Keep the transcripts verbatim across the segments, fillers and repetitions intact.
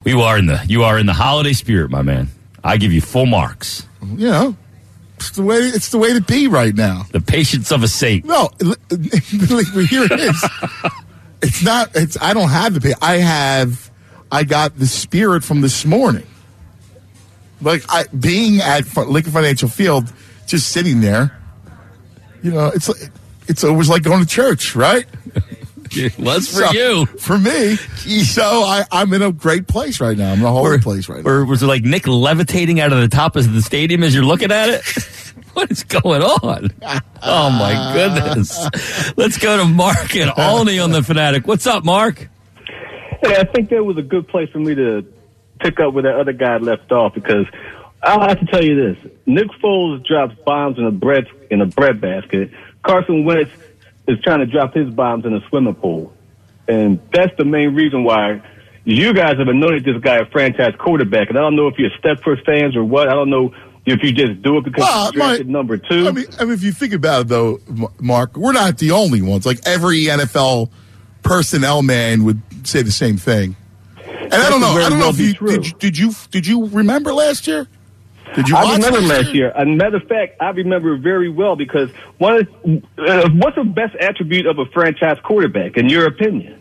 We are in the you are in the holiday spirit, my man. I give you full marks. You know, it's the way it's the way to be right now. The patience of a saint. No, here it is. It's not. It's I don't have the pay. I have. I got the spirit from this morning. Like I being at Lincoln Financial Field, just sitting there. You know, it's it's always like going to church, right? It was for so, you. For me. So I, I'm in a great place right now. I'm in a holy place right now. Or was it like Nick levitating out of the top of the stadium as you're looking at it? What is going on? Oh, my goodness. Let's go to Mark and Alney on the Fanatic. What's up, Mark? Hey, I think that was a good place for me to pick up where that other guy left off because I'll have to tell you this. Nick Foles drops bombs in a bread in a bread basket. Carson Wentz is trying to drop his bombs in a swimming pool. And that's the main reason why you guys have anointed this guy a franchise quarterback. And I don't know if you're Stepford fans or what. I don't know if you just do it because well, you drafted my, number two. I mean, I mean, if you think about it, though, Mark, we're not the only ones. Like every N F L personnel man would say the same thing. And That I don't know. could very I don't know well if be you true. did, you did you did you remember last year? Did you I watch remember last last year. As a matter of fact, I remember very well because one of uh, what's the best attribute of a franchise quarterback, in your opinion?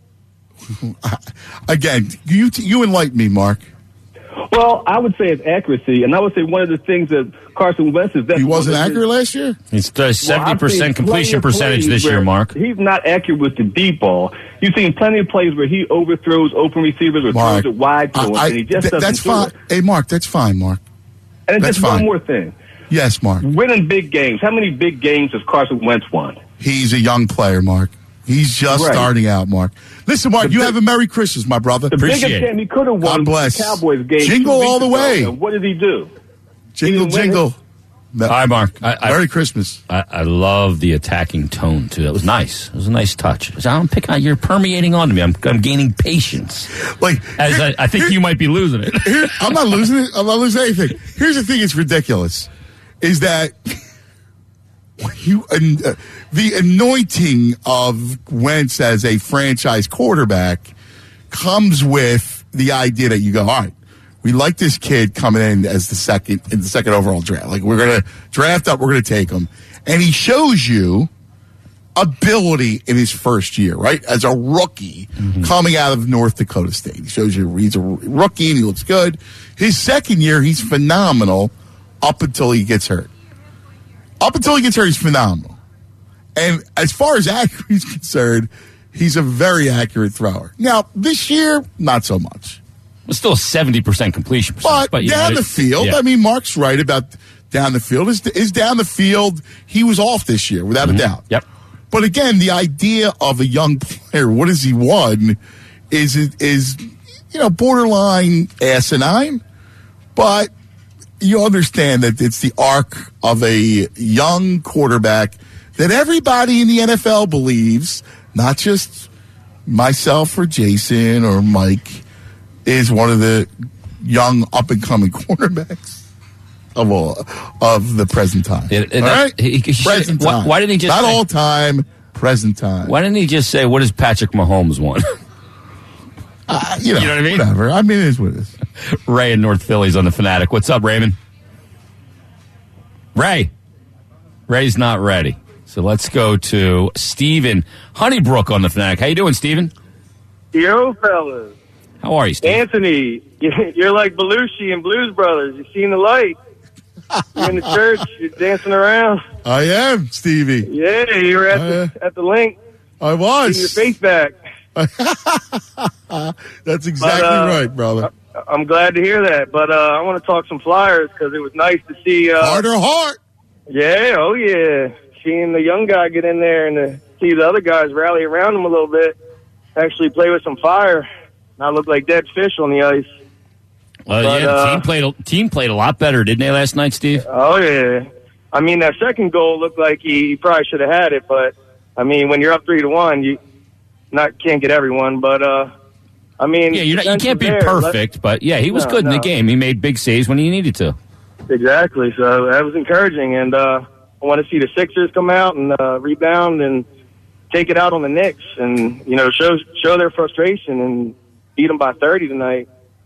Again, you you enlighten me, Mark. Well, I would say it's accuracy, and I would say one of the things that Carson Wentz is that He wasn't accurate last year? He's uh, seventy percent well, completion percentage this year, Mark. He's not accurate with the deep ball. You've seen plenty of plays where he overthrows open receivers or Mark, throws it wide to him, I, and he just th- doesn't that's do fine. it. Hey, Mark, that's fine, Mark. And That's just fine. one more thing. Yes, Mark. Winning big games. How many big games has Carson Wentz won? He's a young player, Mark. He's just Right. starting out, Mark. Listen, Mark, The you big- have a Merry Christmas, my brother. The Appreciate biggest it. game he could have won God bless. was the Cowboys game. Jingle two weeks all the ago. way. And what did he do? Jingle, didn't win jingle. No. Hi, Mark. I, I, Merry Christmas. I, I love the attacking tone, too. That was nice. It was a nice touch. I'm picking, you're permeating onto me. I'm, I'm gaining patience. Like, As here- I, I think here- you might be losing it. here- I'm not losing it. I'm not losing anything. Here's the thing: it's ridiculous. Is that you uh, the anointing of Wentz as a franchise quarterback comes with the idea that you go, all right, we like this kid coming in as the second in the second overall draft. Like we're gonna draft up, we're gonna take him, and he shows you ability in his first year, right? As a rookie mm-hmm. coming out of North Dakota State. He shows you he's a rookie and he looks good. His second year, he's phenomenal up until he gets hurt. Up until he gets hurt, he's phenomenal. And as far as accuracy is concerned, he's a very accurate thrower. Now, this year, not so much. It's still a seventy percent completion percentage. But, But you down know, the field, yeah. I mean, Mark's right about down the field. Is, is down the field, he was off this year, without Mm-hmm. a doubt. Yep. But again, the idea of a young player, what has he won, is, is you know, borderline asinine. But you understand that it's the arc of a young quarterback that everybody in the N F L believes, not just myself or Jason or Mike, is one of the young up-and-coming quarterbacks of all of the present time. It, all that, right? he, he should, present why, time. why didn't he just Not say, all time, present time. Why didn't he just say, what has Patrick Mahomes won? Uh, you, know, You know what I mean? Whatever. I mean, it is what it is. Ray in North Philly's on the Fanatic. What's up, Raymond? Ray. Ray's not ready. So let's go to Steven Honeybrook on the Fanatic. How you doing, Steven? Yo, fellas. How are you, Steven? Anthony, you're like Belushi and Blues Brothers. You seen the light. You're in the church. You're dancing around. I am, Stevie. Yeah, you were at, Uh, the, at the link. I was. Getting your face back. That's exactly But, uh, right, brother. I'm glad to hear that. But uh, I want to talk some Flyers because it was nice to see. Uh, Heart or heart? Yeah, oh yeah. Seeing the young guy get in there and to see the other guys rally around him a little bit, actually play with some fire, not look like dead fish on the ice. Well, But, yeah, the uh, team played, a, team played a lot better, didn't they, last night, Steve? Oh, yeah. I mean, that second goal looked like he, he probably should have had it, but, I mean, when you're up three to one, you not can't get everyone, but, uh, I mean... Yeah, you're not, you can't be there. perfect, but, yeah, he was No, good in the no. game. He made big saves when he needed to. Exactly, so that was encouraging, and uh, I want to see the Sixers come out and uh, rebound and take it out on the Knicks and, you know, show show their frustration and beat them by thirty tonight.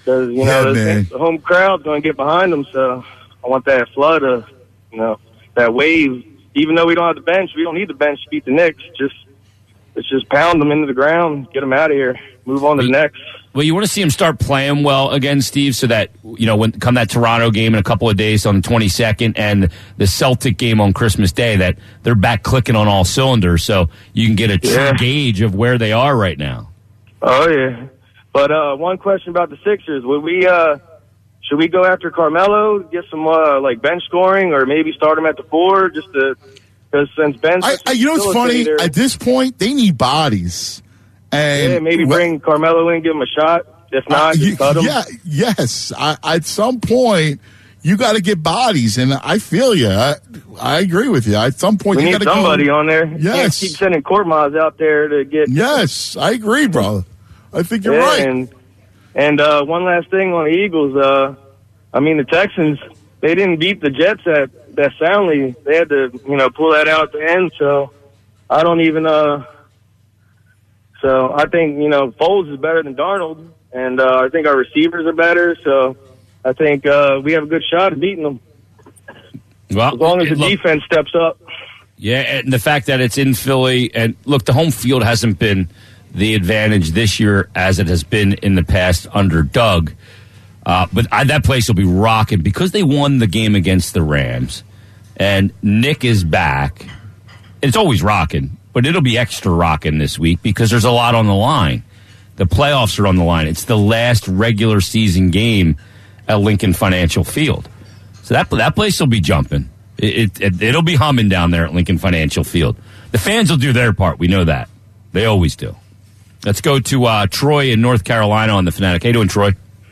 because you Yeah, know the, man. the home crowd's going to get behind them. So I want that flood of, you know, that wave. Even though we don't have the bench, we don't need the bench to beat the Knicks. Just let's just pound them into the ground, get them out of here, move on to the next. Well, you want to see him start playing well again, Steve, so that, you know, when come that Toronto game in a couple of days on the twenty-second and the Celtic game on Christmas Day, that they're back clicking on all cylinders, so you can get a true Yeah. gauge of where they are right now. Oh yeah, but uh, one question about the Sixers: Would we uh, should we go after Carmelo, get some uh, like bench scoring, or maybe start him at the four, just to because since Ben's I, I, you know what's funny? facilitator- At this point, they need bodies. And yeah, maybe wh- bring Carmelo in, give him a shot. If not, Uh, just you- cut him. yeah, yes. I, at some point, you got to get bodies, and I feel you. I, I agree with you. At some point, We you need got to somebody go. on there. You Yes. can't keep sending Korkmaz out there to get. Yes, I agree, brother. I think you're Yeah, right. And and uh, one last thing on the Eagles. Uh, I mean, the Texans, they didn't beat the Jets that that soundly. They had to, you know, pull that out at the end. So I don't even. Uh, so I think, you know, Foles is better than Darnold, and uh, I think our receivers are better. So I think uh, we have a good shot at beating them Well, as long as the look, defense steps up. Yeah, and the fact that it's in Philly, and look, the home field hasn't been the advantage this year as it has been in the past under Doug. Uh, but I, that place will be rocking because they won the game against the Rams, and Nick is back. It's always rocking, but it'll be extra rocking this week because there's a lot on the line. The playoffs are on the line. It's the last regular season game at Lincoln Financial Field, so that that place will be jumping. It, it, it'll be humming down there at Lincoln Financial Field. The fans will do their part. We know that. They always do. Let's go to uh, Troy in North Carolina on the Fanatic. How you doing, Troy?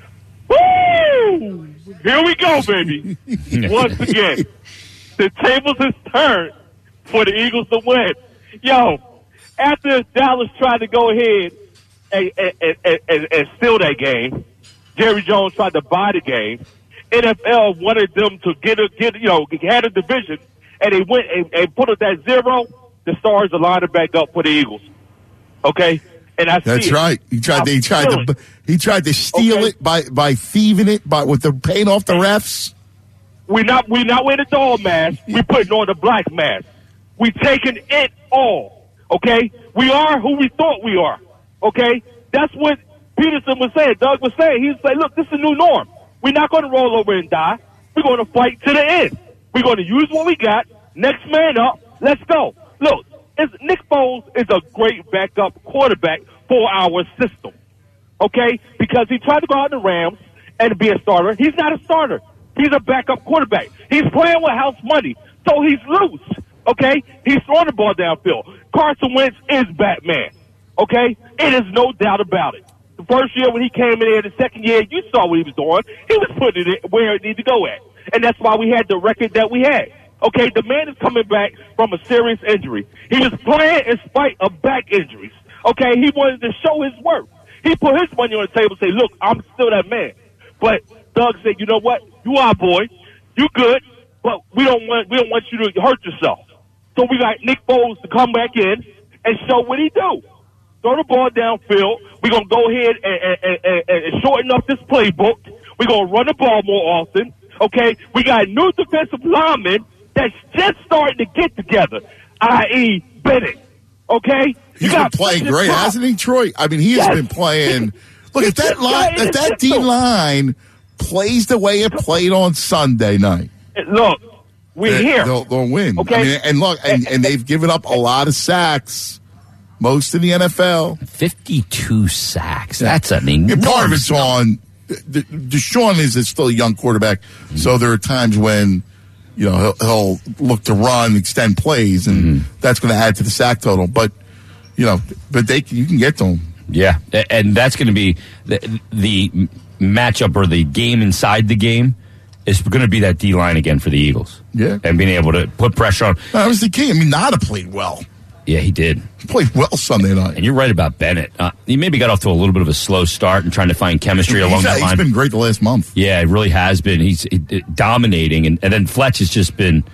Woo! Here we go, baby. Once again, the tables has turned for the Eagles to win. Yo, after Dallas tried to go ahead and, and, and, and, and steal that game, Jerry Jones tried to buy the game. N F L wanted them to get a get you know had a division, and they went and, and put it at zero. The Stars are lining back up for the Eagles. Okay, and I see That's it. right. He tried. I He tried feel to. it. He tried to steal Okay. it by by thieving it by with the paying off the refs. We not we not wearing the dog mask. We putting on the black mask. We taking it all. Okay, we are who we thought we are. Okay, that's what Peterson was saying. Doug was saying. He was saying, "Look, this is a new norm. We're not going to roll over and die. We're going to fight to the end. We're going to use what we got. Next man up. Let's go." Look, it's, Nick Foles is a great backup quarterback for our system. Okay, because he tried to go out in the Rams and be a starter. He's not a starter. He's a backup quarterback. He's playing with house money, so he's loose. Okay, he's throwing the ball downfield. Carson Wentz is Batman. Okay, it is no doubt about it. The first year when he came in there, the second year, you saw what he was doing. He was putting it where it needed to go at, and that's why we had the record that we had. Okay, the man is coming back from a serious injury. He was playing in spite of back injuries. Okay, he wanted to show his worth. He put his money on the table and say, "Look, I'm still that man." But Doug said, "You know what? You are, boy. You good, but we don't want we don't want you to hurt yourself." So we got Nick Foles to come back in and show what he do. Throw the ball downfield. We're going to go ahead and, and, and, and shorten up this playbook. We're going to run the ball more often. Okay? We got new defensive linemen that's just starting to get together, that is. Bennett. Okay? He's You been got playing Bennett great, Brown. hasn't he, Troy? I mean, he has Yes. been playing. Look, if that This line, guy if is that D system. line plays the way it played on Sunday night, Look, we're they- here. They'll, they'll win. Okay. I mean, and look, and, and they've given up a lot of sacks, most in the N F L. fifty-two sacks. That's an And enormous part of it's on. De- Deshaun is is still a young quarterback, Mm-hmm. so there are times when you know he'll, he'll look to run, extend plays, and Mm-hmm. that's going to add to the sack total. But you know, but they you can get to them. Yeah, a- and that's going to be the, the matchup or the game inside the game is going to be that D line again for the Eagles. Yeah. and being able to put pressure on. That was the key. I mean, Nada played well. Yeah, he did. He played well Sunday night. And you're right about Bennett. Uh, he maybe got off to a little bit of a slow start and trying to find chemistry along He's, that he's line. been great the last month. Yeah, it really has been. He's he, dominating, and, and then Fletch has just been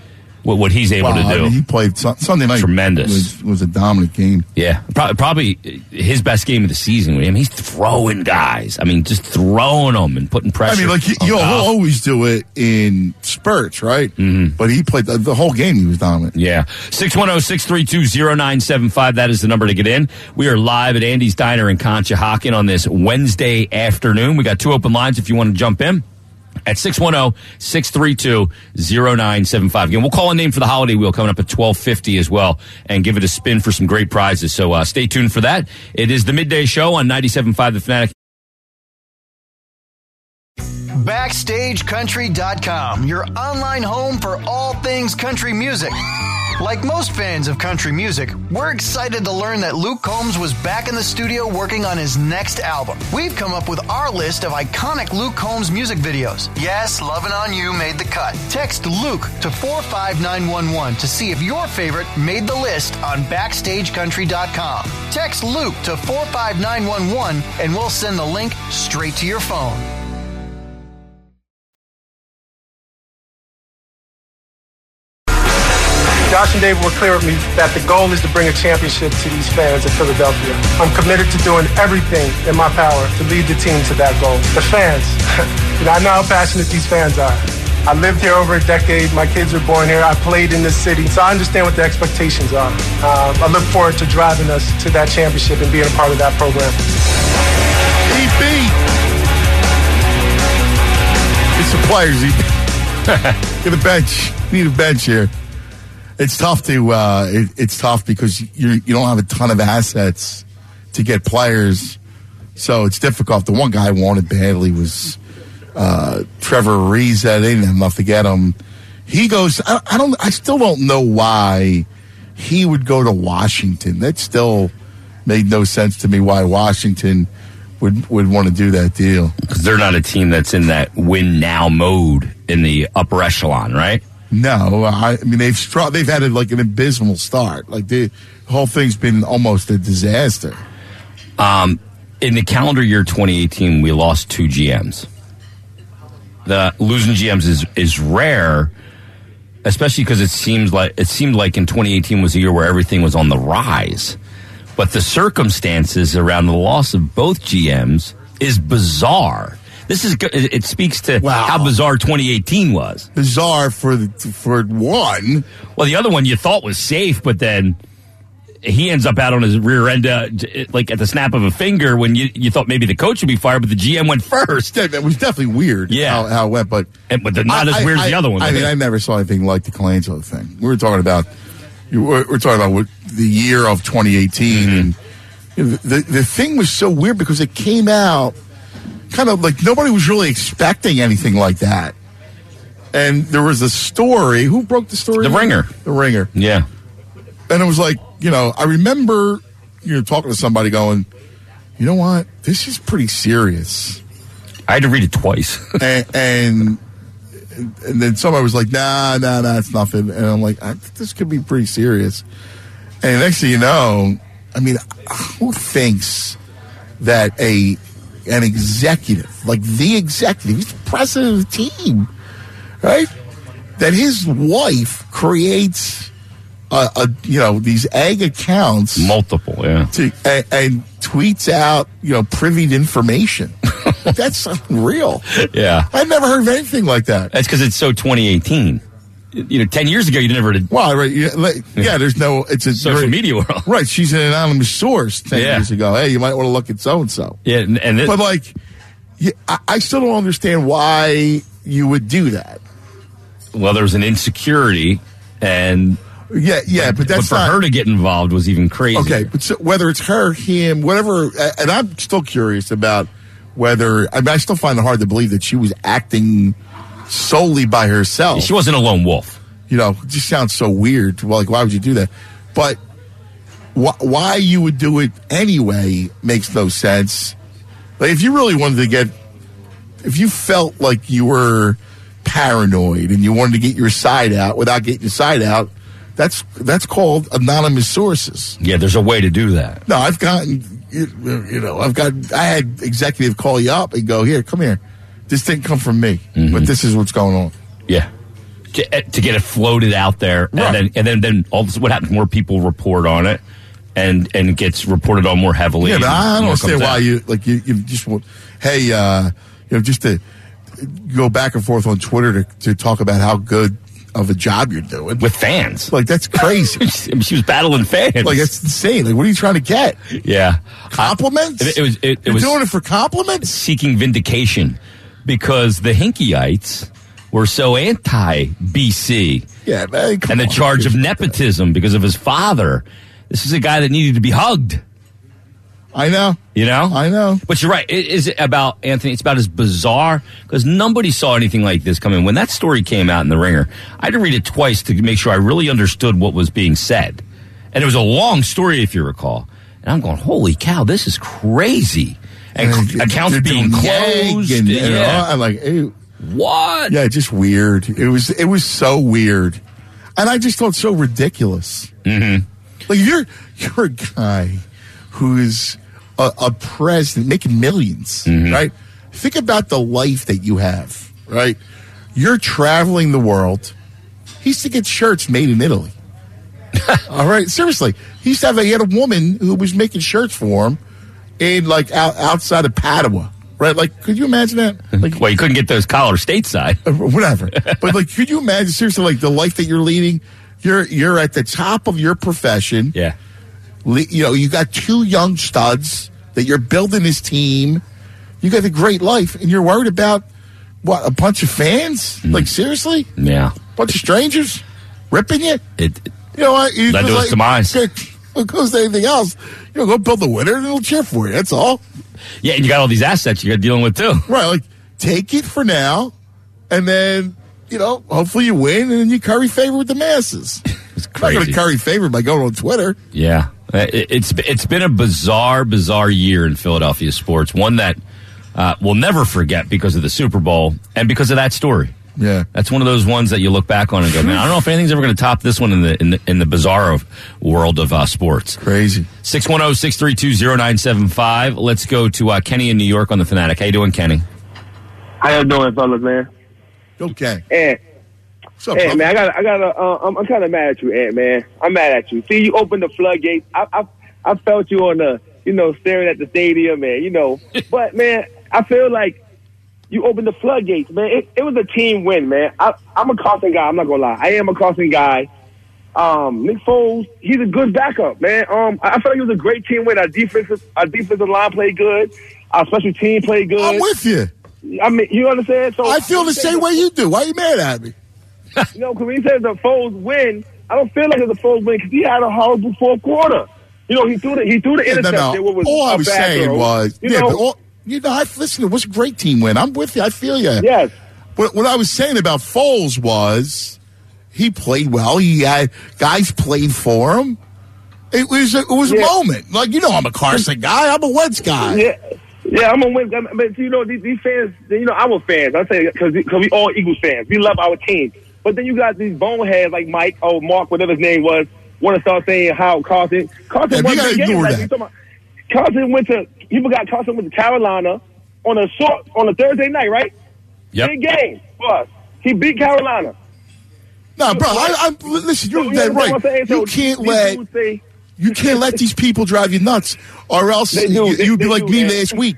what, what he's able Wow, to do. I mean, he played su- Sunday night. Tremendous. Was, was a dominant game. Yeah, probably, probably his best game of the season. I mean, he's throwing guys. I mean, just throwing them and putting pressure. I mean, like, you on know, he'll Goff. always do it in spurts, right? Mm-hmm. But he played the, the whole game. He was dominant. Yeah. six one zero, six three two, zero nine seven five. That is the number to get in. We are live at Andy's Diner in Conshohocken on this Wednesday afternoon. We got two open lines if you want to jump in. At six one zero, six three two, zero nine seven five. Again, we'll call a name for the holiday wheel coming up at twelve fifty as well and give it a spin for some great prizes. So uh, stay tuned for that. It is the midday show on ninety-seven point five The Fanatic. Backstage Country dot com, your online home for all things country music. Like most fans of country music, we're excited to learn that Luke Combs was back in the studio working on his next album. We've come up with our list of iconic Luke Combs music videos. Yes, Lovin' On You made the cut. Text Luke to four five nine one one to see if your favorite made the list on Backstage Country dot com. Text Luke to four five nine one one and we'll send the link straight to your phone. Josh and Dave were clear with me that the goal is to bring a championship to these fans in Philadelphia. I'm committed to doing everything in my power to lead the team to that goal. The fans, you know, I know how passionate these fans are. I lived here over a decade. My kids were born here. I played in this city, so I understand what the expectations are. Uh, I look forward to driving us to that championship and being a part of that program. E B. It's the players, E B. Get a bench. Need a bench here. It's tough to. Uh, it, it's tough because you you don't have a ton of assets to get players, so it's difficult. The one guy I wanted badly was uh, Trevor Ariza. They didn't have enough to get him. He goes. I, I don't. I still don't know why he would go to Washington. That still made no sense to me. Why Washington would would want to do that deal? Because they're not a team that's in that win now mode in the upper echelon, right? No, I, I mean they've str- they've had like an abysmal start. Like the whole thing's been almost a disaster. Um, in the calendar year twenty eighteen, we lost two G Ms. The losing G Ms is is rare, especially because it seems like it seemed like in twenty eighteen was a year where everything was on the rise. But the circumstances around the loss of both G Ms is bizarre. This is it speaks to wow. how bizarre twenty eighteen was. Bizarre for the, for one. Well, the other one you thought was safe, but then he ends up out on his rear end, uh, like at the snap of a finger. When you, you thought maybe the coach would be fired, but the G M went first. Yeah, it was definitely weird. Yeah, how, how it went, but and, but not I, as weird I, as the other one. I mean, I never saw anything like the Colangelo thing. We were talking about we're, we're talking about what, the year of twenty eighteen, mm-hmm. and you know, the the thing was so weird because it came out. Kind of like nobody was really expecting anything like that. And there was a story. Who broke the story? The Ringer. The Ringer. Yeah. And it was like, you know, I remember, you know, talking to somebody going, you know what? This is pretty serious. I had to read it twice. and, and and then somebody was like, nah, nah, nah, it's nothing. And I'm like, I think this could be pretty serious. And next thing you know, I mean, who thinks that a an executive, like the executive, he's the president of the team, right? That his wife creates, a, a you know, these egg accounts, multiple, yeah, to, and, and tweets out, you know, privied information. That's unreal. Yeah, I've never heard of anything like that. That's because it's so twenty eighteen. You know, ten years ago, you never did. Well, right, yeah, yeah, there's no, it's a social right, media world. Right, she's an anonymous source ten yeah. years ago. Hey, you might want to look at so-and-so. Yeah, and, and this, But, like, yeah, I, I still don't understand why you would do that. Well, there was an insecurity, and... Yeah, yeah, but, but that's But for not, her to get involved was even crazy. Okay, but so whether it's her, him, whatever, and I'm still curious about whether, I mean, I still find it hard to believe that she was acting solely by herself. She wasn't a lone wolf. You know, it just sounds so weird. Well, like, why would you do that? But wh- why you would do it anyway makes no sense. Like, if you really wanted to get, if you felt like you were paranoid and you wanted to get your side out without getting your side out, that's that's called anonymous sources. Yeah, there's a way to do that. No, I've gotten, you, you know, I've got, I had executive call you up and go, here, come here. This didn't come from me, mm-hmm. but this is what's going on. Yeah. to, to get it floated out there, Right. and then and then, then all this, what happens? More people report on it, and and it gets reported on more heavily. Yeah, but I don't more understand comes why out. you like you, you just want. Hey, uh, you know, just to go back and forth on Twitter to, to talk about how good of a job you're doing with fans. Like that's crazy. I mean, she was battling fans. Like that's insane. Like what are you trying to get? Yeah, Compliments? Uh, it, it was. It, it you're was doing it for compliments? Seeking vindication because the Hinkyites were so anti-B C. Yeah, man. And the on. charge of nepotism because of his father. This is a guy that needed to be hugged. I know. You know? I know. But you're right. It is about, Anthony, it's about as bizarre because nobody saw anything like this coming. When that story came out in The Ringer, I had to read it twice to make sure I really understood what was being said. And it was a long story, if you recall. And I'm going, holy cow, this is crazy. And, And c- accounts they're being doing closed. yank And, and yeah. all, I'm like, ew. What? Yeah, just weird. It was it was so weird. And I just thought so ridiculous. Mm-hmm. Like you're you're a guy who is a, a president making millions, Mm-hmm. right? Think about the life that you have, right? You're traveling the world. He used to get shirts made in Italy. All right, seriously. He used to have a, he had a woman who was making shirts for him in like out, outside of Padua, right? Like, could you imagine that? Like, Well, you couldn't get those collars stateside. uh, whatever. But like, could you imagine seriously, like the life that you're leading? You're you're at the top of your profession. Yeah. Le- You know, you got two young studs that you're building this team. You got a great life, and you're worried about what, a bunch of fans? Mm. Like seriously, Yeah. bunch of strangers ripping you? It, it- You know what? You Led to just his demise. It goes to anything else. You know, go build the winner, and it'll cheer for you. That's all. yeah, and you got all these assets you got dealing with, too. Right, like take it for now, and then you know, hopefully you win, and then you curry favor with the masses. It's I'm not going crazy. to curry favor by going on Twitter. Yeah, Uh, it, it's it's been a bizarre, bizarre year in Philadelphia sports. One that uh, we'll never forget because of the Super Bowl and because of that story. Yeah, That's one of those ones that you look back on and go, man, I don't know if anything's ever going to top this one in the in the, in the bizarre of world of uh, sports. crazy. six one zero, six three two, zero nine seven five. Let's go to uh, Kenny in New York on the Fanatic. How you doing, Kenny? How you doing, fellas, man? Okay. Ant, What's up, Ant, brother? man, I got, I got, uh, I'm, I'm kind of mad at you, Ant, man. I'm mad at you. See, you opened the floodgates. I, I, I felt you on the, you know, staring at the stadium, man. You know, but man, I feel like you opened the floodgates, man. It, it was a team win, man. I, I'm a Carson guy. I'm not gonna lie. I am a Carson guy. Um, Nick Foles, he's a good backup, man. Um, I I feel like it was a great team win. Our defensive, our defensive line played good. Our special team played good. I'm with you. I mean, you understand? So I feel the same way you do. Why are you mad at me? You know, because when he says the Foles win, I don't feel like it's a Foles win because he had a horrible fourth quarter. You know, he threw the he threw the Yeah, no, interception. no. What was All I a was bad saying throw. was, you yeah, know, but all, you know, I, listen, it was a great team win. I'm with you. I feel you. yes. What, what I was saying about Foles was he played well. He had guys played for him. It was a, it was Yeah. a moment. Like, you know, I'm a Carson guy. I'm a Wentz guy. Yeah, yeah, I'm gonna win. But you know, these, these fans, you know, I'm a fan. I say because because we all Eagles fans. We love our team. But then you got these boneheads like Mike, oh Mark, whatever his name was, want to start saying how Carson, Carson Yeah, won you gotta big games. ignore Like, that. you talking about- Carson went to people got Carson went to Carolina on a short on a Thursday night, right? Yep. Big game for us. He beat Carolina. No, bro. I, I'm listen. You're You dead understand what I'm right. saying? You So can't these let dudes say- you can't let these people drive you nuts, or else They do. you, They- you'd be they like do, me man. last week.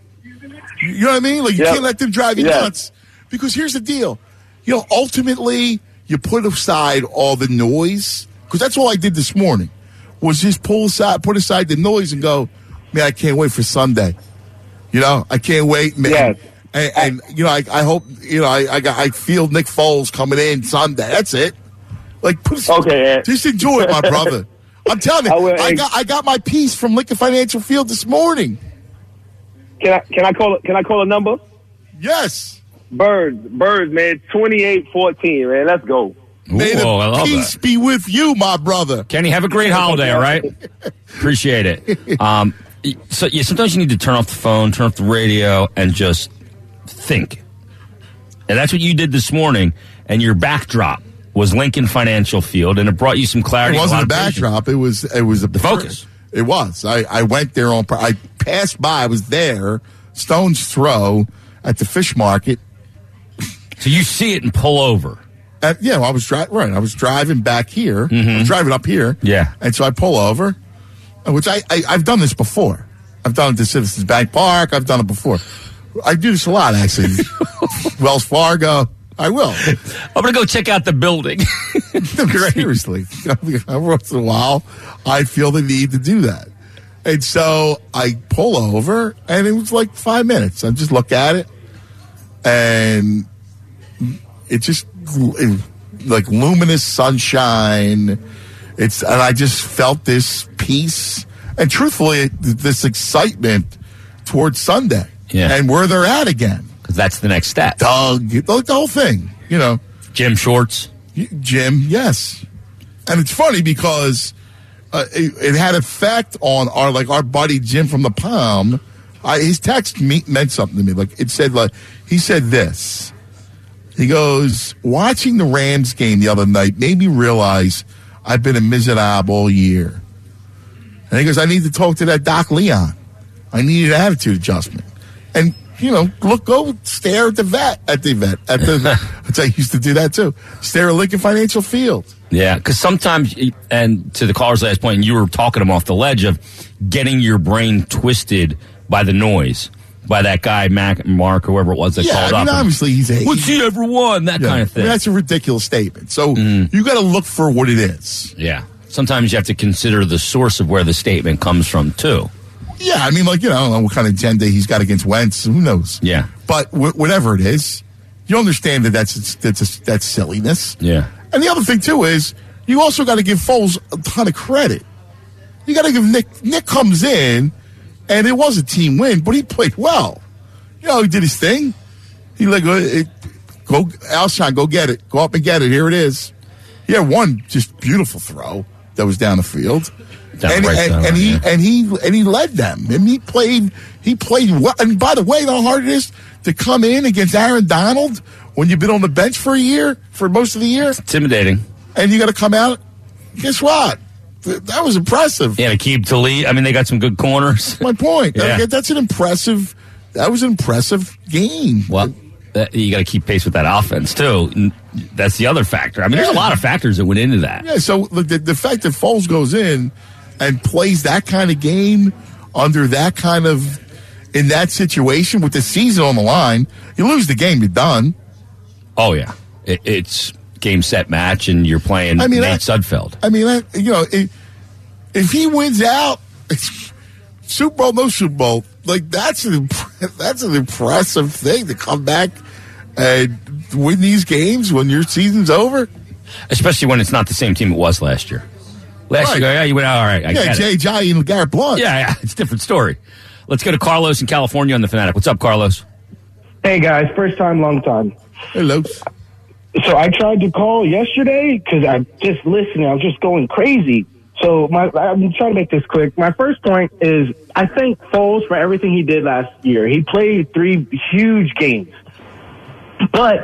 You know what I mean? Like you Yep. can't let them drive you Yeah. nuts because here's the deal. You know, ultimately, you put aside all the noise because that's all I did this morning was just pull aside, put aside the noise, and go, man, I can't wait for Sunday. You know, I can't wait, man. Yes. And, and you know, I, I hope you know, I, I got, I feel Nick Foles coming in Sunday. That's it. Like, put, Okay, Ed. just enjoy it, my brother. I'm telling you, I will, I Ed. got, I got my piece from Lincoln Financial Field this morning. Can I can I call it? Can I call a number? Yes. Birds, birds, man. twenty-eight fourteen, man. Let's go. May Ooh, I the love peace that. be with you, my brother. Kenny, have a great holiday, all right? Appreciate it. Um, so, yeah, sometimes you need to turn off the phone, turn off the radio, and just think. And that's what you did this morning, and your backdrop was Lincoln Financial Field, and it brought you some clarity. It and wasn't lot a of patience. backdrop. It was it was a, The focus. It was. I, I went there on. I passed by. I was there. Stone's throw at the fish market. So you see it and pull over. And, yeah, well, I was driving. Right, I was driving back here. Mm-hmm. I was driving up here. Yeah, and so I pull over, which I, I I've done this before. I've done it to Citizens Bank Park. I've done it before. I do this a lot, actually. Wells Fargo. I will. I'm going to go check out the building. Seriously. Once in a while, I feel the need to do that. And so I pull over, and it was like five minutes. I just look at it, and it just it, like luminous sunshine. It's and I just felt this peace and truthfully this excitement towards Sunday. Yeah. And where they're at again. Because that's the next step. Doug, the, the whole thing, you know. Jim Shorts. Jim, yes. And it's funny because uh, it, it had effect on our, like, our buddy Jim from the Palm. I, his text me, meant something to me. Like, it said, like, he said this. He goes, watching the Rams game the other night made me realize I've been a miserable all year. And he goes, I need to talk to that Doc Leon. I need an attitude adjustment. And, you know, look, go stare at the vet, at the vet, at the, I used to do that too. Stare at Lincoln Financial Field. Yeah, because sometimes, and to the caller's last point, you were talking him off the ledge of getting your brain twisted by the noise, by that guy, Mac, Mark, whoever it was that yeah, called I mean, up. obviously he's a. What's he ever won? That yeah, kind of thing. I mean, that's a ridiculous statement. So mm. you got to look for what it is. Yeah. Sometimes you have to consider the source of where the statement comes from, too. Yeah, I mean, like, you know, I don't know what kind of agenda he's got against Wentz. Who knows? Yeah. But w- whatever it is, you understand that that's that's a, that's silliness. Yeah. And the other thing, too, is you also got to give Foles a ton of credit. You got to give Nick. Nick comes in, and it was a team win, but he played well. You know, he did his thing. He like, go, go Alshon, go get it. Go up and get it. Here it is. He had one just beautiful throw that was down the field. And, right and, side, and he yeah. and he and he led them, and he played. He played well. And by the way, you know how hard it is to come in against Aaron Donald when you've been on the bench for a year, for most of the year. It's intimidating, and you got to come out. Guess what? That was impressive. Yeah, Aqib Talib. I mean, they got some good corners. My point. Yeah. That, that's an impressive. That was an impressive game. Well, that, you got to keep pace with that offense too. And that's the other factor. I mean, yeah. there's a lot of factors that went into that. Yeah. So the, the fact that Foles goes in and plays that kind of game under that kind of, in that situation with the season on the line, you lose the game, you're done. Oh, yeah. It, it's game, set, match, and you're playing I mean, Nate I, Sudfeld. I mean, I, you know, it, if he wins out, Super Bowl, no Super Bowl, like that's an, that's an impressive thing to come back and win these games when your season's over. Especially when it's not the same team it was last year. Last right. year, yeah, you went, all right, I yeah, get Jay it. Jai and Garrett Blunt. Yeah, yeah, it's a different story. Let's go to Carlos in California on the Fanatic. What's up, Carlos? Hey, guys. First time, long time. Hello. So I tried to call yesterday because I'm just listening. I was just going crazy. So my, I'm trying to make this quick. My first point is I thank Foles for everything he did last year. He played three huge games. But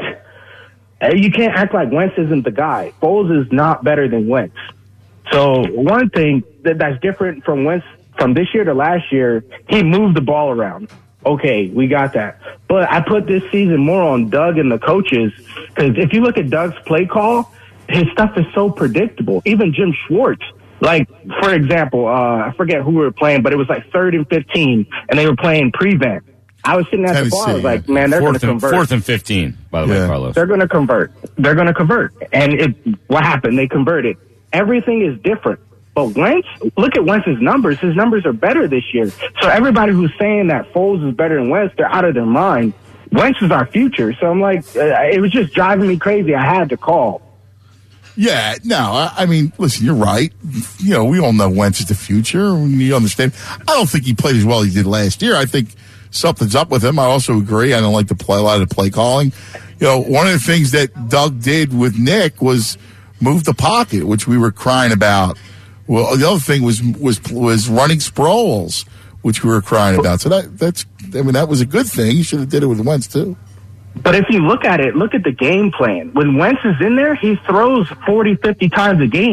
you can't act like Wentz isn't the guy. Foles is not better than Wentz. So one thing that, that's different from Wentz from this year to last year, he moved the ball around. Okay, we got that. But I put this season more on Doug and the coaches because if you look at Doug's play call, his stuff is so predictable. Even Jim Schwartz, like, for example, uh, I forget who we were playing, but it was like third and fifteen, and they were playing prevent. I was sitting at Tennessee, the bar. I was like, man, they're going to convert. Fourth and fifteen, by the yeah. way, Carlos. They're going to convert. They're going to convert. And it, what happened? They converted. Everything is different. But Wentz, look at Wentz's numbers. His numbers are better this year. So everybody who's saying that Foles is better than Wentz, they're out of their mind. Wentz is our future. So I'm like, uh, it was just driving me crazy. I had to call. Yeah, no, I, I mean, listen, you're right. You know, we all know Wentz is the future. You understand. I don't think he played as well as he did last year. I think something's up with him. I also agree. I don't like to play a lot of the play calling. You know, one of the things that Doug did with Nick was move the pocket, which we were crying about. Well, the other thing was was was running Sproles, which we were crying about. So that that's I mean that was a good thing. You should have did it with Wentz too. But if you look at it, look at the game plan. When Wentz is in there, he throws forty, fifty times a game.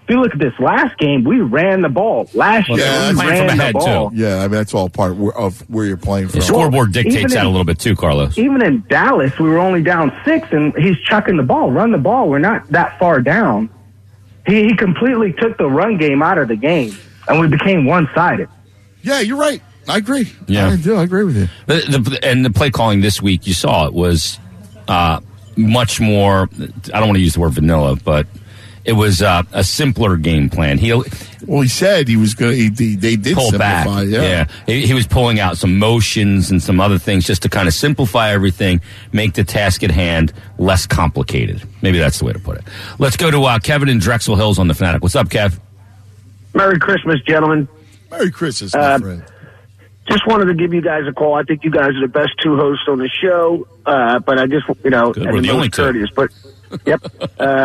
If you look at this last game, we ran the ball. Last Well, year, yeah, we that's ran from the ahead, ball. too. Yeah, I mean, that's all part of where you're playing from. The scoreboard dictates Even that in- a little bit too, Carlos. Even in Dallas, we were only down six, and he's chucking the ball. Run the ball. We're not that far down. He, he completely took the run game out of the game, and we became one-sided. Yeah, you're right. I agree. Yeah. I do. I agree with you. The, the, and the play calling this week, you saw it was uh, much more, I don't want to use the word vanilla, but it was uh, a simpler game plan. He Well, he said he was going to, he, they did pull simplify. back. Yeah. He, he was pulling out some motions and some other things just to kind of simplify everything, make the task at hand less complicated. Maybe that's the way to put it. Let's go to uh, Kevin in Drexel Hills on the Fanatic. What's up, Kev? Merry Christmas, gentlemen. Merry Christmas, my Uh, friend. Just wanted to give you guys a call. I think you guys are the best two hosts on the show. Uh, but I just, you know, Good, and we're the most only two. courteous. But, yep. Uh,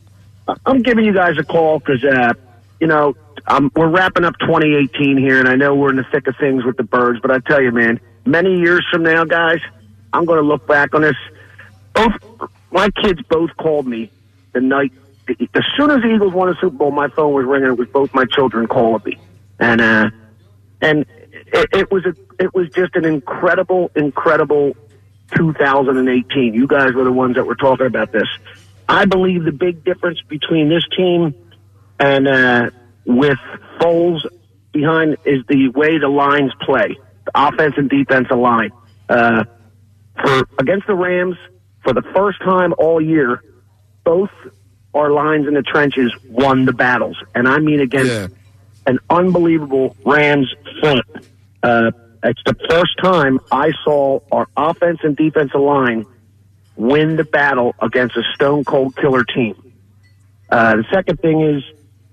I'm giving you guys a call because, uh, you know, um, we're wrapping up twenty eighteen here, and I know we're in the thick of things with the Birds. But I tell you, man, many years from now, guys, I'm going to look back on this. Both my kids both called me the night. As soon as the Eagles won a Super Bowl, my phone was ringing with both my children calling me, and uh, and it, it was a it was just an incredible, incredible two thousand eighteen. You guys were the ones that were talking about this. I believe the big difference between this team and uh, with Foles behind is the way the lines play, the offense and defensive line. Uh, for against the Rams, for the first time all year, both our lines in the trenches won the battles, and I mean against Yeah. an unbelievable Rams front. Uh, it's the first time I saw our offense and defensive line win the battle against a stone-cold killer team. Uh, the second thing is,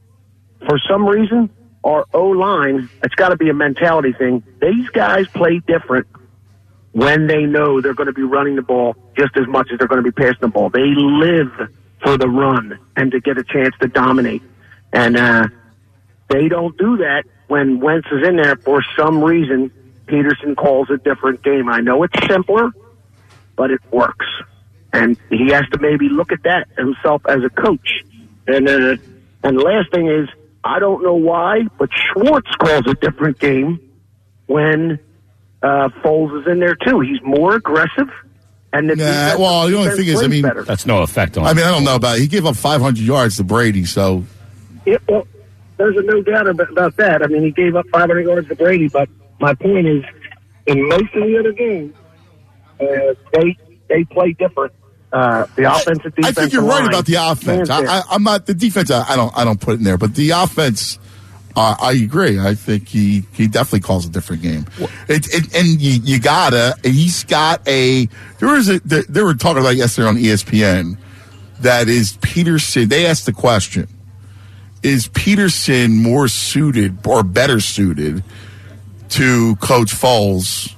for some reason, our O-line, it's got to be a mentality thing. These guys play different when they know they're going to be running the ball just as much as they're going to be passing the ball. They live for the run and to get a chance to dominate. And uh, they don't do that when Wentz is in there. For some reason, Peterson calls a different game. I know it's simpler, but it works. And he has to maybe look at that himself as a coach. And uh, and the last thing is, I don't know why, but Schwartz calls a different game when uh, Foles is in there too. He's more aggressive. And the Nah, defense- well, the only defense thing is, I plays mean- better. That's no effect on I mean, I don't know about it. He gave up five hundred yards to Brady, so Yeah, well, there's a no doubt about, about that. I mean, he gave up five hundred yards to Brady, but my point is, in most of the other games, uh, they they play different. Uh, the offensive I defense. think you're right about the offense. I, I, I'm not the defense. I, I don't. I don't put it in there, but the offense. Uh, I agree. I think he, he definitely calls a different game. It, it, and you, you gotta. He's got a. There was a. They, they were talking about yesterday on E S P N. That is Peterson. They asked the question: is Peterson more suited or better suited to coach Foles,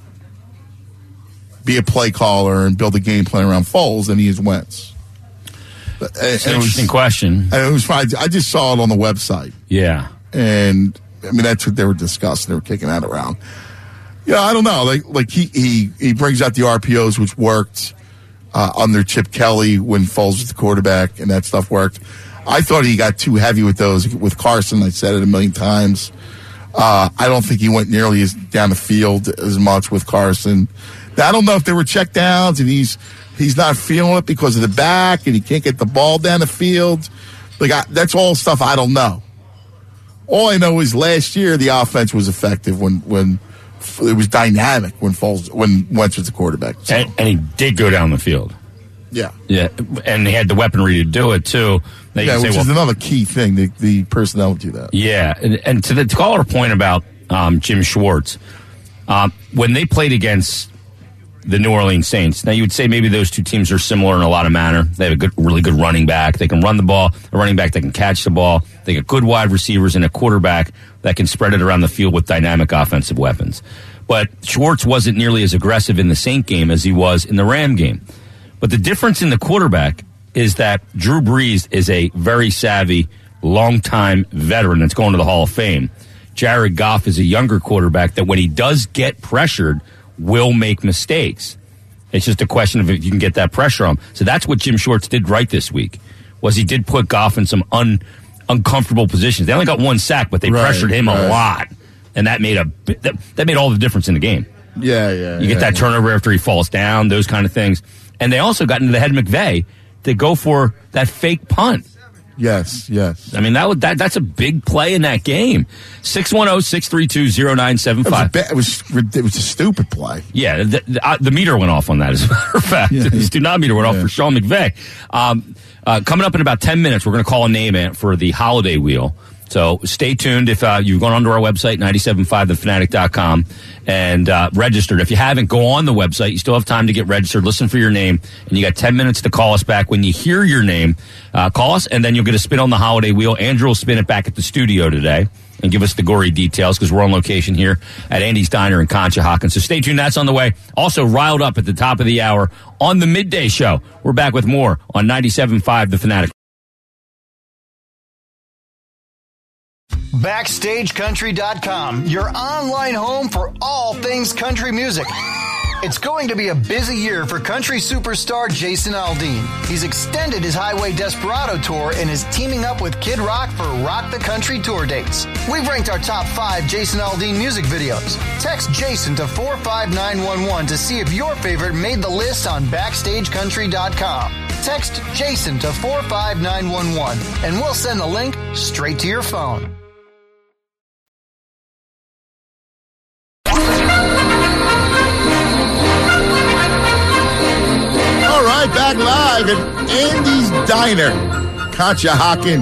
be a play caller, and build a game plan around Foles than he is Wentz? It's an interesting question. And it was fine. I just saw it on the website. Yeah. And I mean, that's what they were discussing. They were kicking that around. Yeah, I don't know. Like, like he, he, he brings out the R P Os, which worked uh, under Chip Kelly when Foles was the quarterback, and that stuff worked. I thought he got too heavy with those with Carson. I said it a million times. Uh, I don't think he went nearly as down the field as much with Carson. Now, I don't know if they were check downs and he's he's not feeling it because of the back and he can't get the ball down the field. Like I, that's all stuff I don't know. All I know is last year the offense was effective when when it was dynamic when Foles when Wentz was the quarterback. So, And, and he did go down the field. yeah, Yeah. And he had the weaponry to do it, too. Now, you yeah, can which say, is well, another key thing. The, the personnel do that. yeah. And, and to the caller point about um, Jim Schwartz, um, when they played against the New Orleans Saints, now you would say maybe those two teams are similar in a lot of manner. They have a good, really good running back. They can run the ball. A running back that can catch the ball. They got good wide receivers and a quarterback that can spread it around the field with dynamic offensive weapons. But Schwartz wasn't nearly as aggressive in the Saint game as he was in the Ram game. But the difference in the quarterback is that Drew Brees is a very savvy, longtime veteran that's going to the Hall of Fame. Jared Goff is a younger quarterback that when he does get pressured, will make mistakes. It's just a question of if you can get that pressure on him. So that's what Jim Schwartz did right this week, was he did put Goff in some un, uncomfortable positions. They only got one sack, but they Right, pressured him right. a lot, and that made a that, that made all the difference in the game. Yeah, yeah. You get yeah, that yeah. turnover after he falls down, those kind of things. And they also got into the head of McVay to go for that fake punt. Yes, yes. I mean, that was, that that's a big play in that game. six one zero, six three two, zero nine seven It was, a, five. ba- it, was, it was a stupid play. Yeah, the, the, uh, the meter went off on that, as a matter of fact. Yeah, The do not meter went off yeah. for Sean McVay. Um, uh, coming up in about ten minutes, we're going to call a name in for the holiday wheel. So stay tuned if uh, you've gone onto our website, nine seven five the fanatic dot com, and uh, registered. If you haven't, go on the website. You still have time to get registered. Listen for your name, and you got ten minutes to call us back. When you hear your name, uh, call us, and then you'll get a spin on the holiday wheel. Andrew will spin it back at the studio today and give us the gory details because we're on location here at Andy's Diner in Conshohocken. So stay tuned. That's on the way. Also, Riled Up at the top of the hour on the midday show. We're back with more on ninety-seven point five The Fanatic. Backstage Country dot com, your online home for all things country music. It's going to be a busy year for country superstar Jason Aldean. He's extended his Highway Desperado tour and is teaming up with Kid Rock for Rock the Country tour dates. We've ranked our top five Jason Aldean music videos. Text Jason to four five nine one one to see if your favorite made the list on Backstage Country dot com. Text Jason to four five nine one one and we'll send the link straight to your phone. All right, back live at Andy's Diner, Conshohocken.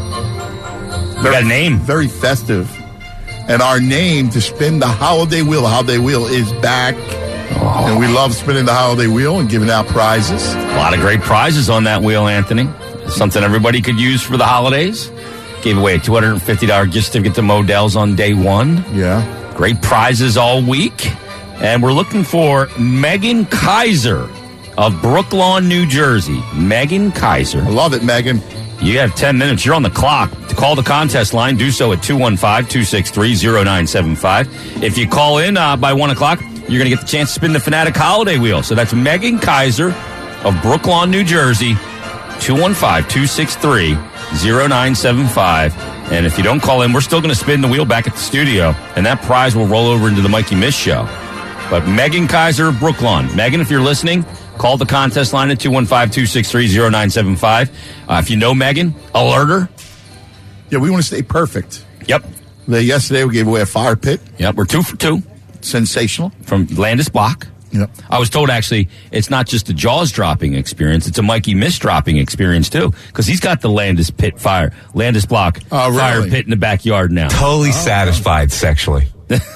We got a name. Very festive. And our name to spin the holiday wheel. The holiday wheel is back. Oh. And we love spinning the holiday wheel and giving out prizes. A lot of great prizes on that wheel, Anthony. Something everybody could use for the holidays. Gave away a two hundred fifty dollars gift certificate to Modell's on day one. Yeah. Great prizes all week. And we're looking for Megan Kaiser of Brooklawn, New Jersey. Megan Kaiser. I love it, Megan. You have ten minutes. You're on the clock. To call the contest line, do so at two one five, two six three, zero nine seven five. If you call in uh, by one o'clock, you're going to get the chance to spin the Fanatic Holiday Wheel. So that's Megan Kaiser of Brooklawn, New Jersey, two one five, two six three, zero nine seven five. And if you don't call in, we're still going to spin the wheel back at the studio, and that prize will roll over into the Mikey Miss Show. But Megan Kaiser of Brooklawn. Megan, if you're listening, call the contest line at two one five, two six three, zero nine seven five. Uh, if you know Megan, alert her. Yeah, we want to stay perfect. Yep. The, yesterday we gave away a fire pit. Yep, we're two for two. Sensational. From Landis Block. Yep. I was told, actually, it's not just a Jaws dropping experience, it's a Mikey Miss dropping experience, too. Because he's got the Landis Pit fire, Landis Block Oh, really? fire pit in the backyard now. Totally satisfied sexually.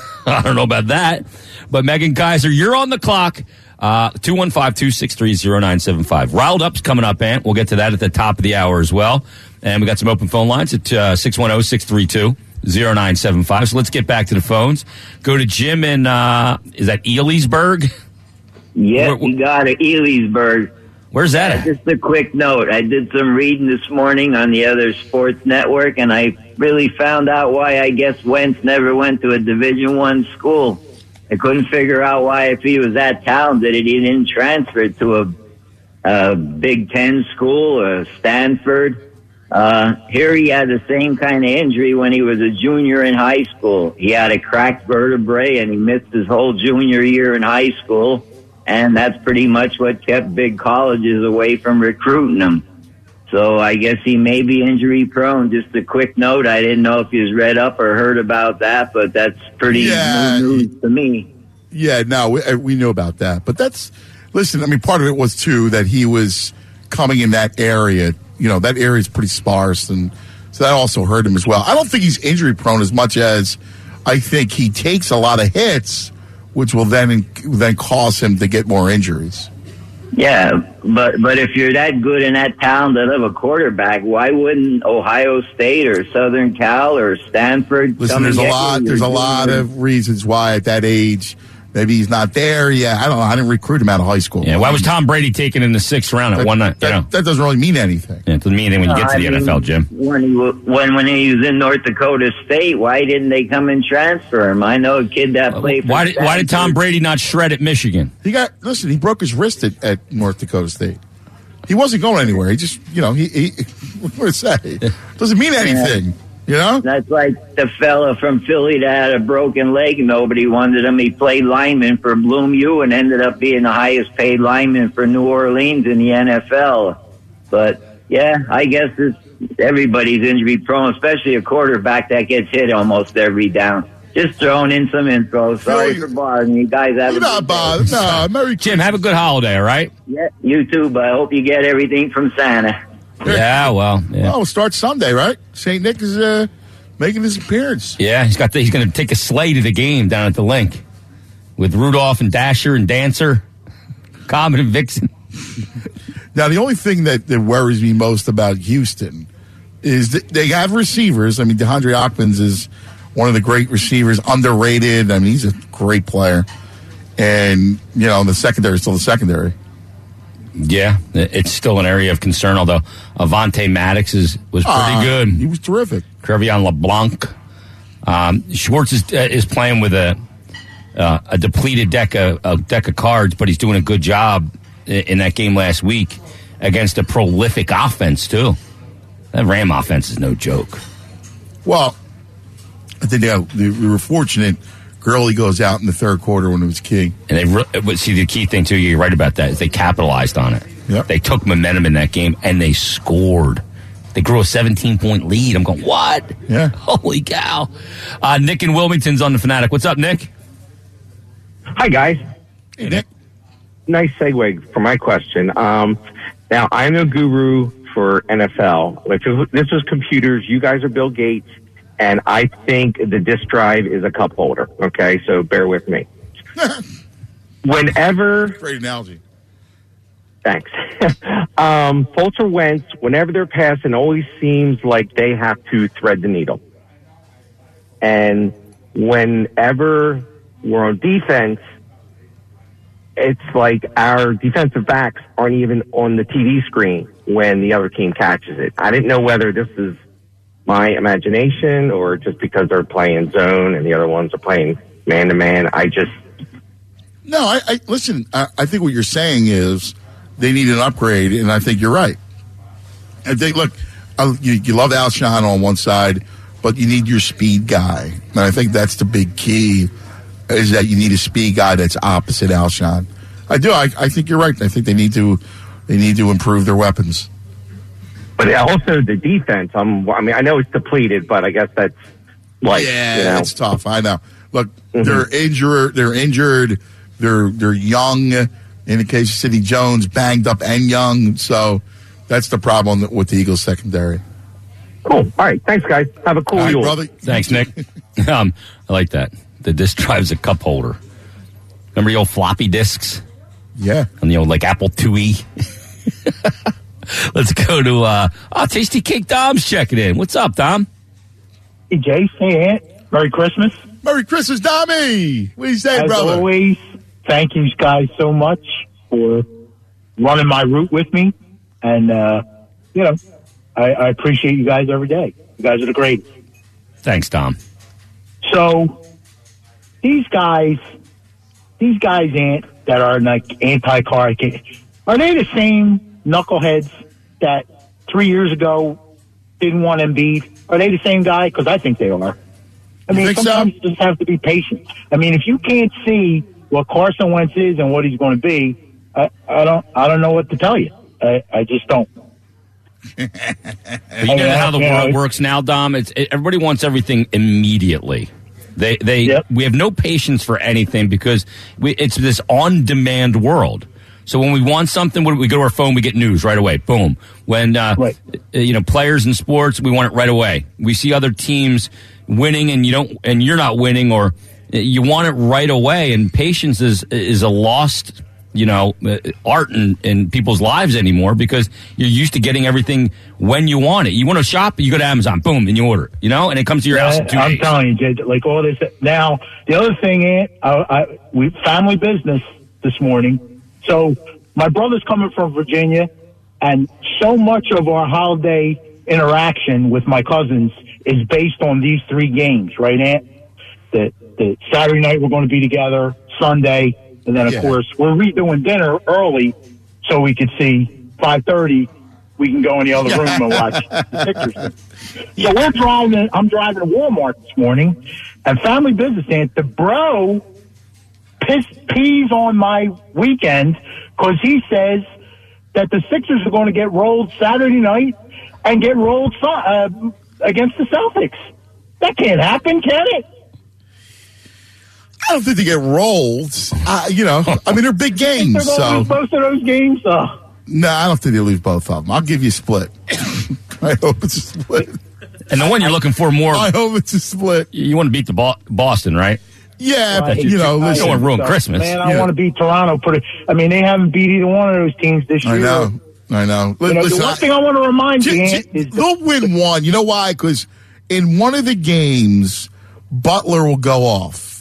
I don't know about that. But Megan Kaiser, you're on the clock. Uh, two one five, two six three, zero nine seven five. Riled Up's coming up, Ant. We'll get to that at the top of the hour as well. And we got some open phone lines at uh, six one zero, six three two, zero nine seven five. So let's get back to the phones. Go to Jim in, uh, is that Elysburg? Yes, Where- you got it, Elysburg. Where's that Uh, at? just a quick note. I did some reading this morning on the other sports network, and I really found out why I guess Wentz never went to a Division One school. I couldn't figure out why, if he was that talented, he didn't transfer to a, a Big Ten school or Stanford. Uh, here he had the same kind of injury when he was a junior in high school. He had a cracked vertebrae, and he missed his whole junior year in high school. And that's pretty much what kept big colleges away from recruiting him. So I guess he may be injury prone. Just a quick note. I didn't know if you read up or heard about that, but that's pretty Yeah. new news to me. Yeah, no, we, we knew about that. But that's, listen, I mean, part of it was, too, that he was coming in that area. You know, that area is pretty sparse, and so that also hurt him as well. I don't think he's injury prone as much as I think he takes a lot of hits, which will then then cause him to get more injuries. Yeah, but but if you're that good and that talented of a quarterback, why wouldn't Ohio State or Southern Cal or Stanford Listen, come there's and a get lot. you? There's a You're lot doing- of reasons why at that age, maybe he's not there yet. I don't know. I didn't recruit him out of high school. Yeah, why was Tom Brady taken in the sixth round at that, one night? That, You know, that doesn't really mean anything. yeah, it doesn't mean anything when you get to I the mean, N F L, Jim. When he wa- when when he was in North Dakota State, why didn't they come and transfer him? I know a kid that played. For Why did, why did Tom Stanford. Brady not shred at Michigan? He got listen. He broke his wrist at, at North Dakota State. he wasn't going anywhere. He just, you know, he, he what do I say? Doesn't mean anything. You know? That's like the fella from Philly that had a broken leg. Nobody wanted him. He played lineman for Bloom U and ended up being the highest paid lineman for New Orleans in the N F L. But, yeah, I guess it's, everybody's injury prone, especially a quarterback that gets hit almost every down. Just throwing in some info. Sorry Philly, for bothering you guys. Have You're a not good bothered. day. No, Merry Jim, have a good holiday, all right? Yeah, you too, but I hope you get everything from Santa. Yeah, well, yeah. Oh, start Sunday, right? Saint Nick is uh, making his appearance. Yeah, he's got. The, he's going to take a sleigh to the game down at the link with Rudolph and Dasher and Dancer, Comet and Vixen. Now, the only thing that, that worries me most about Houston is that they have receivers. I mean, DeAndre Hopkins is one of the great receivers, underrated. I mean, he's a great player. And, you know, the secondary is still the secondary. Yeah, it's still an area of concern, although Avonte Maddox is, was pretty Uh, good. He was terrific. Crevion LeBlanc. Um, Schwartz is, uh, is playing with a uh, a depleted deck of, a deck of cards, but he's doing a good job in, in that game last week against a prolific offense, too. That Ram offense is no joke. Well, I think yeah, we were fortunate. Gurley goes out in the third quarter when it was key. And they re- see the key thing too. You're right about that. Is they capitalized on it. Yep. They took momentum in that game and they scored. They grew a seventeen point lead. I'm going, what? Yeah. Holy cow! Uh, Nick in Wilmington's on the Fanatic. What's up, Nick? Hi, guys. Hey, Nick. Nice segue for my question. Um, now, I'm no guru for N F L. If this was computers, you guys are Bill Gates. And I think the disk drive is a cup holder. Okay, so bear with me. Whenever, Great analogy. thanks. um, Foles or Wentz, whenever they're passing, always seems like they have to thread the needle. And whenever we're on defense, it's like our defensive backs aren't even on the T V screen when the other team catches it. I didn't know whether this is my imagination or just because they're playing zone and the other ones are playing man to man. I just No, I, I listen. I, I think what you're saying is they need an upgrade, and I think you're right. I think look, uh, you, you love Alshon on one side, but you need your speed guy, and I think that's the big key. Is that you need a speed guy that's opposite Alshon. I do. I, I think you're right. I think they need to they need to improve their weapons. But also the defense. I'm, I mean, I know it's depleted, but I guess that's like yeah, you know. it's tough. I know. Look, Mm-hmm. they're injured. They're injured. They're they're young. In the case of Sidney Jones, banged up and young. So that's the problem with the Eagles secondary. Cool. All right. Thanks, guys. Have a cool All right, Yule. brother. Thanks, Nick. um, I like that. The disk drive's a cup holder. Remember the old floppy disks? Yeah. On the old like Apple two E. Let's go to uh, oh, Tasty Cake Dom's checking in. What's up, Dom? Hey, Jay. Hey, Aunt. Merry Christmas. Merry Christmas, Dommy. What do you say, As brother? always, thank you guys so much for running my route with me. And, uh, you know, I, I appreciate you guys every day. You guys are the greatest. Thanks, Dom. So these guys, these guys, Aunt, that are like anti-car, are they the same knuckleheads that three years ago didn't want Embiid? Are they the same guy? Because I think they are. I mean, think sometimes so? you just have to be patient. I mean, if you can't see what Carson Wentz is and what he's going to be, I, I don't, I don't know what to tell you. I, I just don't. You know how the you know, world works now, Dom. It's it, everybody wants everything immediately. They they Yep. we have no patience for anything because we, it's this on-demand world. So when we want something, when we go to our phone, we get news right away. Boom. When uh, Right. you know players in sports, we want it right away. We see other teams winning, and you don't, and you're not winning, or you want it right away. And patience is is a lost, you know, art in, in people's lives anymore because you're used to getting everything when you want it. You want to shop, you go to Amazon, boom, and you order it, you know, and it comes to your house in two I'm days. telling you, Jay, like all this. Now, the other thing, Aunt, I, I, we family business this morning. So my brother's coming from Virginia, and so much of our holiday interaction with my cousins is based on these three games, right, Aunt? The, the Saturday night we're going to be together, Sunday, and then, of Yeah. course, we're redoing dinner early so we could see five thirty, we can go in the other room and watch the Sixers. So we're driving, I'm driving to Walmart this morning, and Family Business, and the bro piss, pees on my weekend because he says that the Sixers are going to get rolled Saturday night and get rolled uh, against the Celtics. That can't happen, can it? I don't think they get rolled. Uh, you know, I mean, they're big games. They're going to lose So both of those games. Uh, no, I don't think they lose both of them. I'll give you a split. I hope it's a split. And the one you're looking for more. I hope it's a split. You want to beat the Bo- Boston, right? Yeah, Right. but, you know, You listen. don't want to ruin So, Christmas. Man, I Yeah. want to beat Toronto. Put it. I mean, they haven't beat either one of those teams this year. I know. I know. You know, Listen, the one I- thing I want to remind you, J- Ant, J- is the, they'll win one. You know why? Because in one of the games, Butler will go off.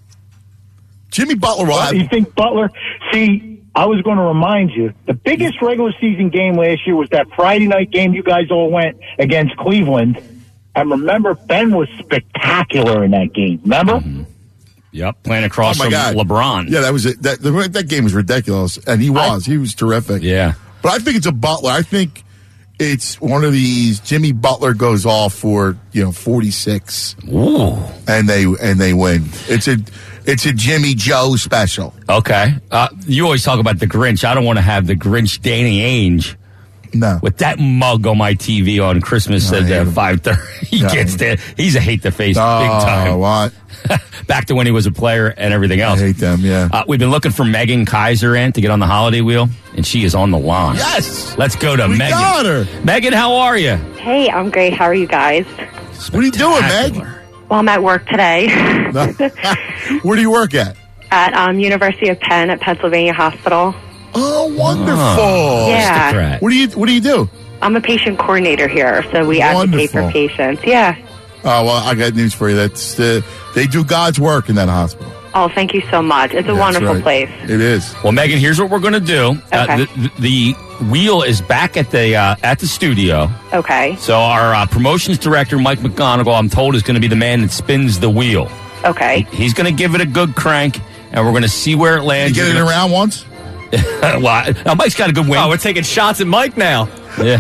Jimmy Butler will have. you think Butler? See, I was going to remind you, the biggest regular season game last year was that Friday night game you guys all went against Cleveland. And remember, Ben was spectacular in that game. Remember? Mm-hmm. Yep, playing across Oh, my from God. LeBron. Yeah, that was it. That, the- that game was ridiculous, and he was. he was terrific. Yeah. But I think it's a Butler. I think it's one of these. Jimmy Butler goes off for you know forty-six, Ooh. and they and they win. It's a it's a Jimmy Joe special. Okay. Uh, you always talk about the Grinch. I don't want to have the Grinch Danny Ainge No, with that mug on my T V on Christmas No, I at hate uh, him. five thirty. He No. gets there. He's a hate the face oh, big time. what? Back to when he was a player and everything I else. hate them. Yeah. Uh, we've been looking for Megan Kaiser in to get on the holiday wheel, and she is on the line. Yes. Let's go to We Megan. got her. Megan, how are you? Hey, I'm great. How are you guys? What are you doing, Meg? Well, I'm at work today Where do you work at? at um, University of Penn at Pennsylvania Hospital. Oh, wonderful. Oh, Yeah. aristocrat. What do you What do you do? I'm a patient coordinator here, so we advocate for Wonderful. patients. Yeah. Oh well, I got news for you. That's uh, they do God's work in that hospital. Oh, thank you so much. It's a That's wonderful right. place. It is. Well, Megan, here's what we're going to do. Okay. Uh, the, the wheel is back at the uh, at the studio. Okay. So our uh, promotions director, Mike McGonigal, I'm told, is going to be the man that spins the wheel. Okay. He's going to give it a good crank, and we're going to see where it You lands. get it You're gonna- around once? well, I- now, Mike's got a good wing. Oh, we're taking shots at Mike now. Yeah.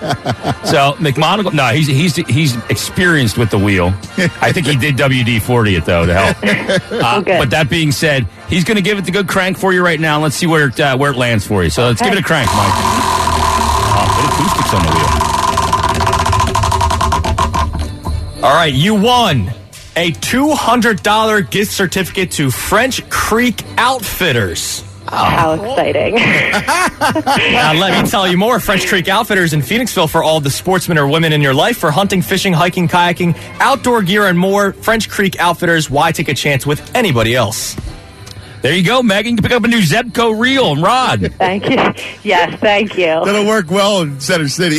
So McMonagle, no, he's he's he's experienced with the wheel. I think he did W D forty it though to help. Uh, Okay. But that being said, he's going to give it the good crank for you right now. Let's see where it uh, where it lands for you. So let's Okay. give it a crank, Mike. Oh, good acoustics on the wheel. All right, you won a two hundred dollars gift certificate to French Creek Outfitters. How exciting. Now, let me tell you more. French Creek Outfitters in Phoenixville for all the sportsmen or women in your life for hunting, fishing, hiking, kayaking, outdoor gear, and more. French Creek Outfitters. Why take a chance with anybody else? There you go, Megan. You can pick up a new Zebco reel and rod. Thank you. Yes, thank you. That'll work well in Center City.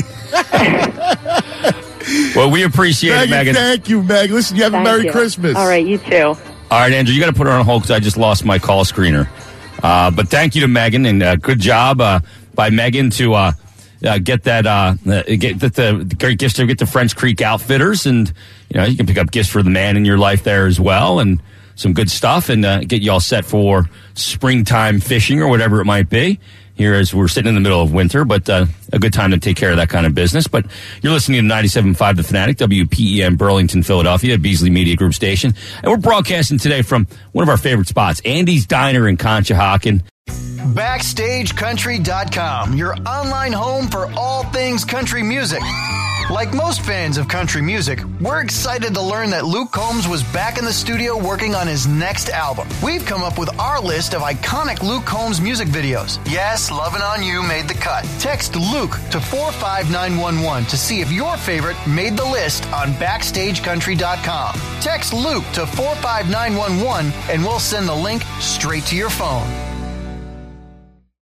Well, we appreciate Megan, it, Megan. thank you, Meg. Listen, you have Thank a Merry you. Christmas. All right, you too. All right, Andrew, you got to put her on hold because I just lost my call screener. Uh, but thank you to Megan, and uh, good job uh, by Megan to uh, uh, get that uh, uh, get the, the great gift certificate to French Creek Outfitters, and you know you can pick up gifts for the man in your life there as well, and some good stuff, and uh, get you all set for springtime fishing or whatever it might be. Here, as we're sitting in the middle of winter, but uh, a good time to take care of that kind of business. But you're listening to ninety-seven point five The Fanatic, W P E M Burlington, Philadelphia, Beasley Media Group station. And we're broadcasting today from one of our favorite spots, Andy's Diner in Conshohocken. Backstage Country dot com, your online home for all things country music. Like most fans of country music, we're excited to learn that Luke Combs was back in the studio working on his next album. We've come up with our list of iconic Luke Combs music videos. Yes, Lovin' On You made the cut. Text Luke to four five nine one one to see if your favorite made the list on Backstage Country dot com. Text Luke to four five nine one one and we'll send the link straight to your phone.